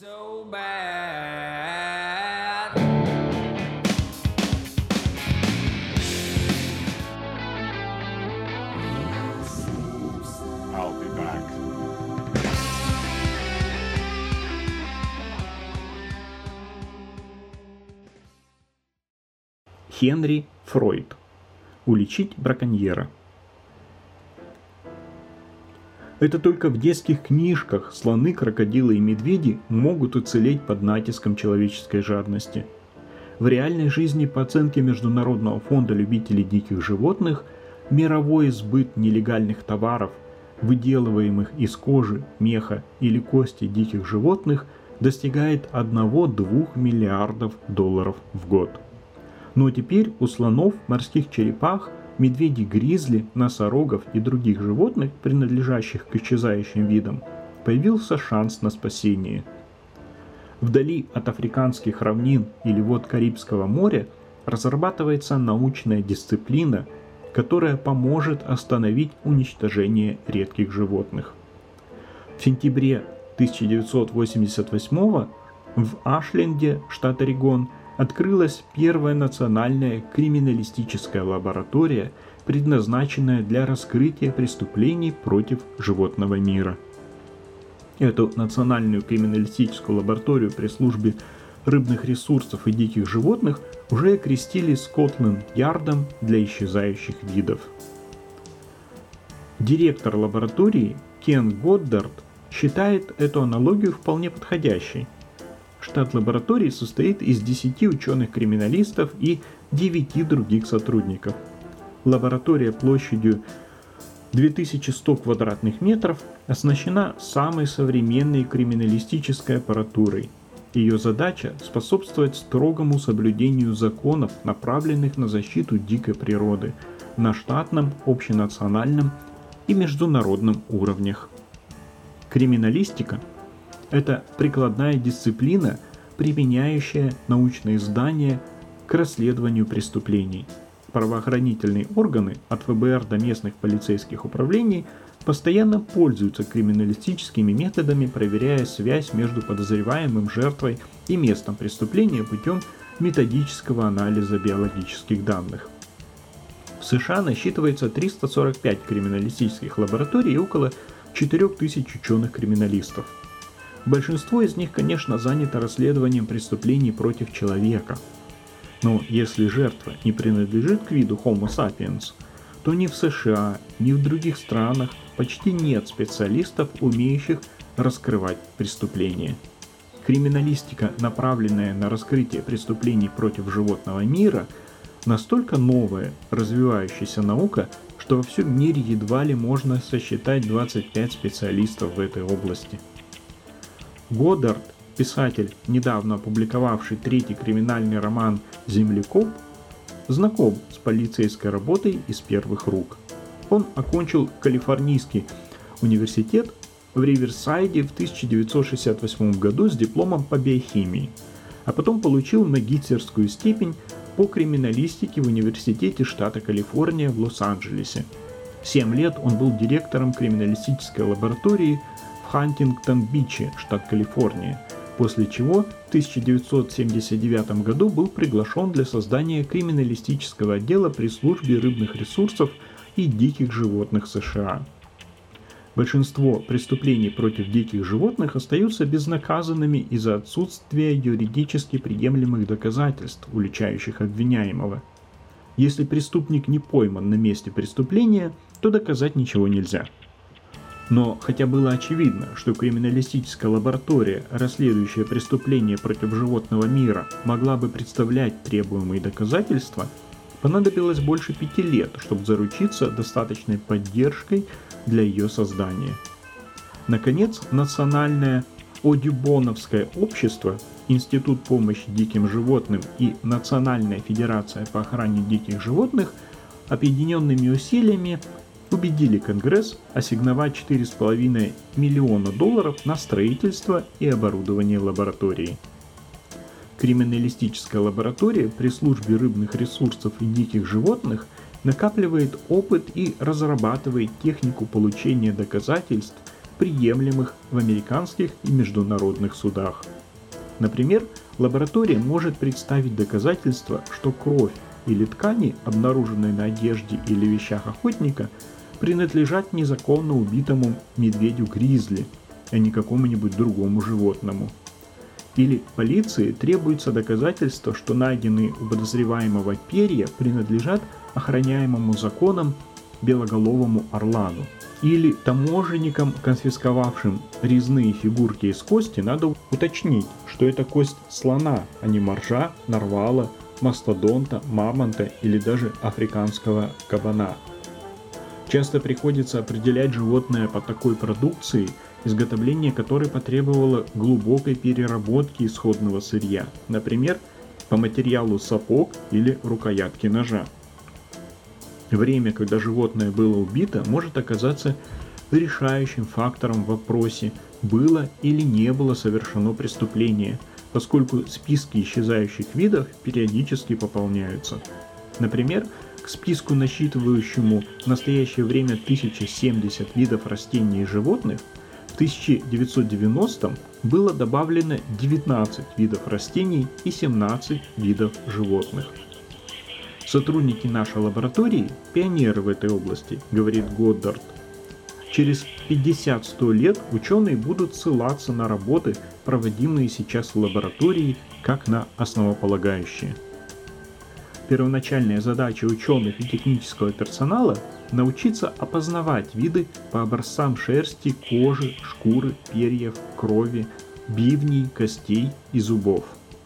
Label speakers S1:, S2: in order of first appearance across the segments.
S1: So bad.
S2: I'll be back.
S3: Генри Фройд. Уличить браконьера. Это только в детских книжках слоны, крокодилы и медведи могут уцелеть под натиском человеческой жадности. В реальной жизни, по оценке Международного фонда любителей диких животных, мировой сбыт нелегальных товаров, выделываемых из кожи, меха или кости диких животных, достигает 1-2 миллиардов долларов в год. Но теперь у слонов, морских черепах, медведей-гризли, носорогов и других животных, принадлежащих к исчезающим видам, появился шанс на спасение. Вдали от африканских равнин или вод Карибского моря разрабатывается научная дисциплина, которая поможет остановить уничтожение редких животных. В сентябре 1988 в Ашленде, штат Орегон, открылась первая национальная криминалистическая лаборатория, предназначенная для раскрытия преступлений против животного мира. Эту национальную криминалистическую лабораторию при службе рыбных ресурсов и диких животных уже окрестили Скотланд-Ярдом для исчезающих видов. Директор лаборатории Кен Годдард считает эту аналогию вполне подходящей. Штат лаборатории состоит из 10 ученых-криминалистов и 9 других сотрудников. Лаборатория площадью 2100 квадратных метров оснащена самой современной криминалистической аппаратурой. Ее задача – способствовать строгому соблюдению законов, направленных на защиту дикой природы, на штатном, общенациональном и международном уровнях. Криминалистика – это прикладная дисциплина, применяющая научные знания к расследованию преступлений. Правоохранительные органы, от ФБР до местных полицейских управлений, постоянно пользуются криминалистическими методами, проверяя связь между подозреваемым, жертвой и местом преступления путем методического анализа биологических данных. В США насчитывается 345 криминалистических лабораторий и около 4000 ученых-криминалистов. Большинство из них, конечно, занято расследованием преступлений против человека. Но если жертва не принадлежит к виду Homo sapiens, то ни в США, ни в других странах почти нет специалистов, умеющих раскрывать преступления. Криминалистика, направленная на раскрытие преступлений против животного мира, настолько новая, развивающаяся наука, что во всем мире едва ли можно сосчитать 25 специалистов в этой области. Годдард, писатель, недавно опубликовавший 3-й криминальный роман «Землекоп», знаком с полицейской работой из первых рук. Он окончил Калифорнийский университет в Риверсайде в 1968 году с дипломом по биохимии, а потом получил магистерскую степень по криминалистике в Университете штата Калифорния в Лос-Анджелесе. 7 лет он был директором криминалистической лаборатории в Хантингтон-Биче, штат Калифорния, после чего в 1979 году был приглашен для создания криминалистического отдела при службе рыбных ресурсов и диких животных США. Большинство преступлений против диких животных остаются безнаказанными из-за отсутствия юридически приемлемых доказательств, уличающих обвиняемого. Если преступник не пойман на месте преступления, то доказать ничего нельзя. Но хотя было очевидно, что криминалистическая лаборатория, расследующая преступления против животного мира, могла бы представлять требуемые доказательства, понадобилось больше 5 лет, чтобы заручиться достаточной поддержкой для ее создания. Наконец, Национальное Одюбоновское общество, Институт помощи диким животным и Национальная федерация по охране диких животных объединенными усилиями убедили Конгресс ассигновать $4,5 миллиона на строительство и оборудование лаборатории. Криминалистическая лаборатория при службе рыбных ресурсов и диких животных накапливает опыт и разрабатывает технику получения доказательств приемлемых в американских и международных судах. Например, лаборатория может представить доказательства, что кровь или ткани, обнаруженные на одежде или вещах охотника, принадлежат незаконно убитому медведю-гризли, а не какому-нибудь другому животному. Или полиции требуется доказательство, что найденные у подозреваемого перья принадлежат охраняемому законом белоголовому орлану. Или таможенникам, конфисковавшим резные фигурки из кости, надо уточнить, что это кость слона, а не моржа, нарвала, мастодонта, мамонта или даже африканского кабана. Часто приходится определять животное по такой продукции, изготовление которой потребовало глубокой переработки исходного сырья, например, по материалу сапог или рукоятки ножа. Время, когда животное было убито, может оказаться решающим фактором в вопросе, было или не было совершено преступление, поскольку списки исчезающих видов периодически пополняются. Например, к списку, насчитывающему в настоящее время 1070 видов растений и животных, в 1990-м было добавлено 19 видов растений и 17 видов животных. Сотрудники нашей лаборатории – пионеры в этой области, говорит Годдард. Через 50-100 лет ученые будут ссылаться на работы, проводимые сейчас в лаборатории, как на основополагающие. Первоначальная задача ученых и технического персонала – научиться опознавать виды по образцам шерсти, кожи, шкуры, перьев, крови, бивней, костей и зубов.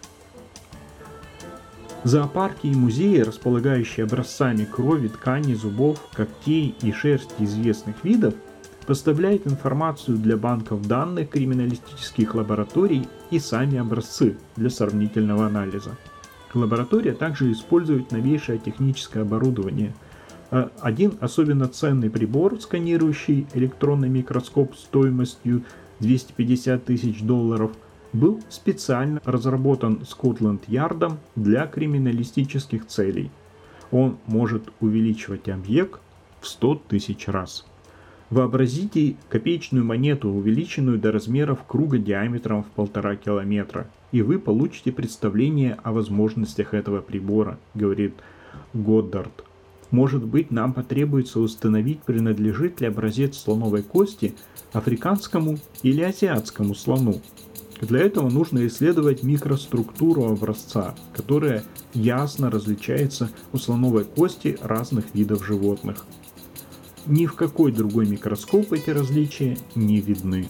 S3: Зоопарки и музеи, располагающие образцами крови, тканей, зубов, когтей и шерсти известных видов, поставляют информацию для банков данных криминалистических лабораторий и сами образцы для сравнительного анализа. Лаборатория также использует новейшее техническое оборудование. Один особенно ценный прибор, сканирующий электронный микроскоп стоимостью $250 тысяч, был специально разработан Скотланд-Ярдом для криминалистических целей. Он может увеличивать объект в 100 тысяч раз. Вообразите копеечную монету, увеличенную до размеров круга диаметром в 1,5 километра, и вы получите представление о возможностях этого прибора, говорит Годдард. Может быть, нам потребуется установить, принадлежит ли образец слоновой кости африканскому или азиатскому слону. Для этого нужно исследовать микроструктуру образца, которая ясно различается у слоновой кости разных видов животных. Ни в какой другой микроскоп эти различия не видны.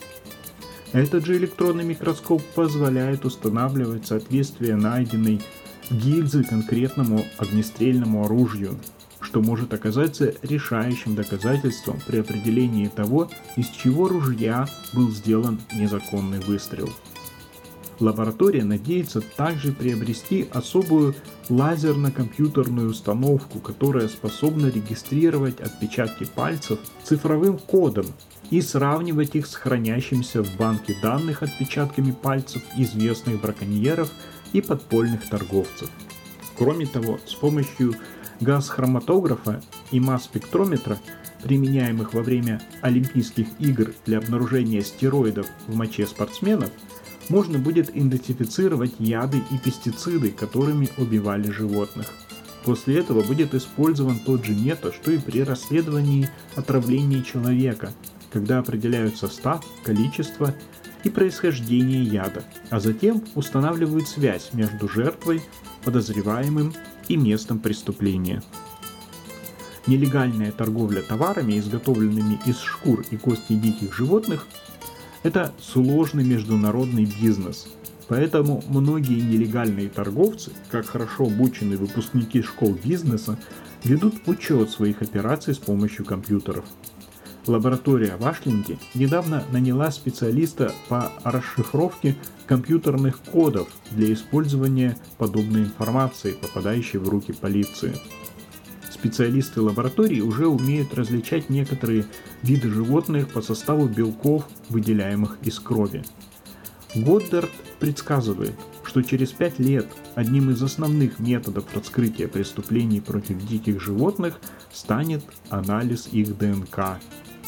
S3: Этот же электронный микроскоп позволяет устанавливать соответствие найденной гильзы конкретному огнестрельному оружию, что может оказаться решающим доказательством при определении того, из чего ружья был сделан незаконный выстрел. Лаборатория надеется также приобрести особую лазерно-компьютерную установку, которая способна регистрировать отпечатки пальцев цифровым кодом и сравнивать их с хранящимися в банке данных отпечатками пальцев известных браконьеров и подпольных торговцев. Кроме того, с помощью газ-хроматографа и масс-спектрометра, применяемых во время Олимпийских игр для обнаружения стероидов в моче спортсменов, можно будет идентифицировать яды и пестициды, которыми убивали животных. После этого будет использован тот же метод, что и при расследовании отравления человека, когда определяют состав, количество и происхождение яда, а затем устанавливают связь между жертвой, подозреваемым и местом преступления. Нелегальная торговля товарами, изготовленными из шкур и костей диких животных, это сложный международный бизнес, поэтому многие нелегальные торговцы, как хорошо обученные выпускники школ бизнеса, ведут учет своих операций с помощью компьютеров. Лаборатория в Ашленде недавно наняла специалиста по расшифровке компьютерных кодов для использования подобной информации, попадающей в руки полиции. Специалисты лаборатории уже умеют различать некоторые виды животных по составу белков, выделяемых из крови. Годдард предсказывает, что через 5 лет одним из основных методов раскрытия преступлений против диких животных станет анализ их ДНК.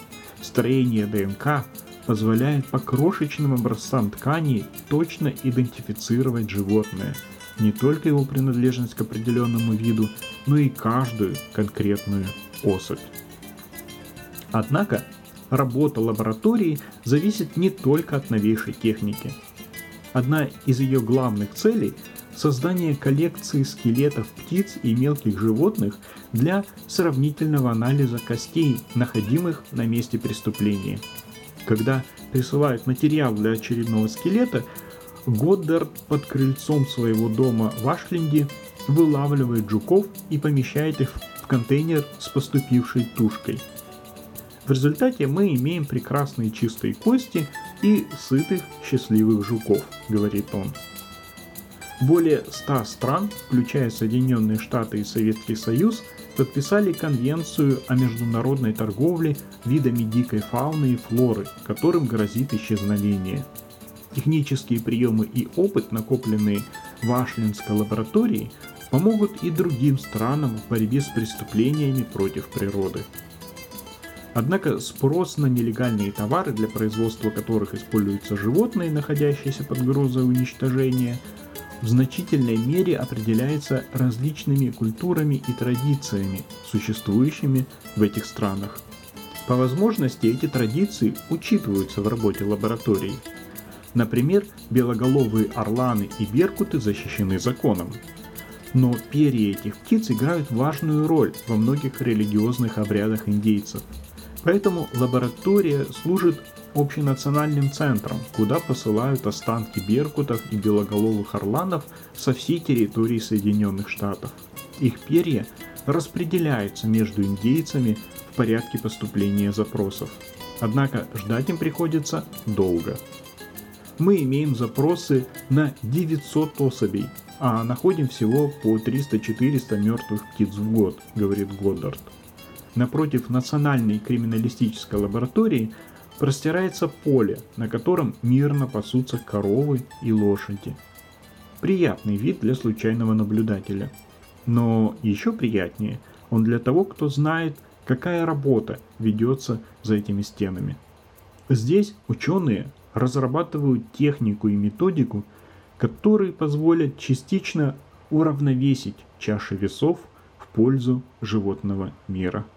S3: Строение ДНК позволяет по крошечным образцам тканей точно идентифицировать животное, не только его принадлежность к определенному виду, но и каждую конкретную особь. Однако, работа лаборатории зависит не только от новейшей техники. Одна из ее главных целей – создание коллекции скелетов птиц и мелких животных для сравнительного анализа костей, находимых на месте преступления. Когда присылают материал для очередного скелета, Годдард под крыльцом своего дома в Ашленде вылавливает жуков и помещает их в контейнер с поступившей тушкой. В результате мы имеем прекрасные чистые кости и сытых счастливых жуков, говорит он. Более 100 стран, включая Соединенные Штаты и Советский Союз, подписали Конвенцию о международной торговле видами дикой фауны и флоры, которым грозит исчезновение. Технические приемы и опыт, накопленные в Ашлендской лаборатории, помогут и другим странам в борьбе с преступлениями против природы. Однако спрос на нелегальные товары, для производства которых используются животные, находящиеся под угрозой уничтожения, в значительной мере определяется различными культурами и традициями, существующими в этих странах. По возможности эти традиции учитываются в работе лабораторий. Например, белоголовые орланы и беркуты защищены законом. Но перья этих птиц играют важную роль во многих религиозных обрядах индейцев. Поэтому лаборатория служит общенациональным центром, куда посылают останки беркутов и белоголовых орланов со всей территории Соединенных Штатов. Их перья распределяются между индейцами в порядке поступления запросов. Однако ждать им приходится долго. Мы имеем запросы на 900 особей, а находим всего по 300-400 мертвых птиц в год, говорит Годдард. Напротив Национальной криминалистической лаборатории простирается поле, на котором мирно пасутся коровы и лошади. Приятный вид для случайного наблюдателя. Но еще приятнее он для того, кто знает, какая работа ведется за этими стенами. Здесь ученые разрабатывают технику и методику, которые позволят частично уравновесить чаши весов в пользу животного мира.